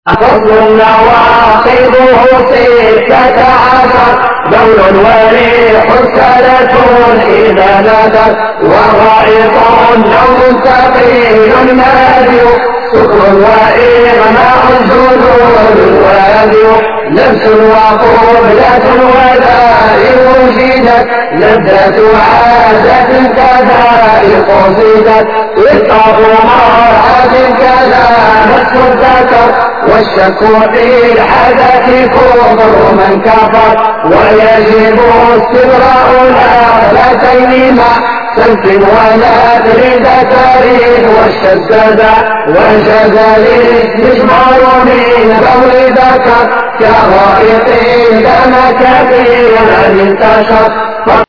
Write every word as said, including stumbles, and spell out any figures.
فصل نواقضه ستة عشر بول وريح سلة إذا نزل وغائط نوم ثقيل نادي سكر وإغماء جنون وادي لبس وقبلة ودائر وجدت لذة عادة كذا قصدت إطلاق مرأة كذا نفس الذكر والشك في الحدث كفر من كفر ويجب استبراء الآلتين مع سلف ونذر ذكر والشدد وجدل يجمع من بول ذكر كغائط دم كثيرا انتشر